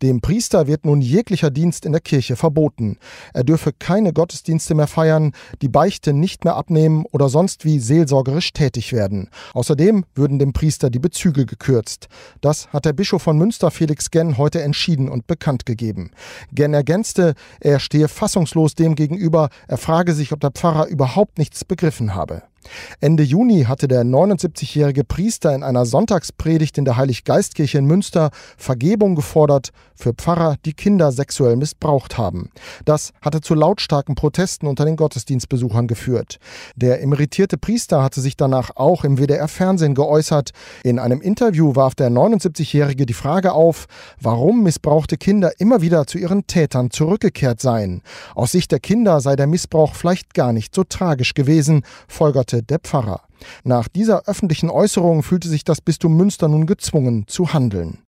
Dem Priester wird nun jeglicher Dienst in der Kirche verboten. Er dürfe keine Gottesdienste mehr feiern, die Beichte nicht mehr abnehmen oder sonst wie seelsorgerisch tätig werden. Außerdem würden dem Priester die Bezüge gekürzt. Das hat der Bischof von Münster, Felix Genn, heute entschieden und bekannt gegeben. Genn ergänzte, er stehe fassungslos dem gegenüber, er frage sich, ob der Pfarrer überhaupt nichts begriffen habe. Ende Juni hatte der 79-jährige Priester in einer Sonntagspredigt in der Heiliggeistkirche in Münster Vergebung gefordert für Pfarrer, die Kinder sexuell missbraucht haben. Das hatte zu lautstarken Protesten unter den Gottesdienstbesuchern geführt. Der emeritierte Priester hatte sich danach auch im WDR-Fernsehen geäußert. In einem Interview warf der 79-jährige die Frage auf, warum missbrauchte Kinder immer wieder zu ihren Tätern zurückgekehrt seien. Aus Sicht der Kinder sei der Missbrauch vielleicht gar nicht so tragisch gewesen, folgerte der Pfarrer. Nach dieser öffentlichen Äußerung fühlte sich das Bistum Münster nun gezwungen zu handeln.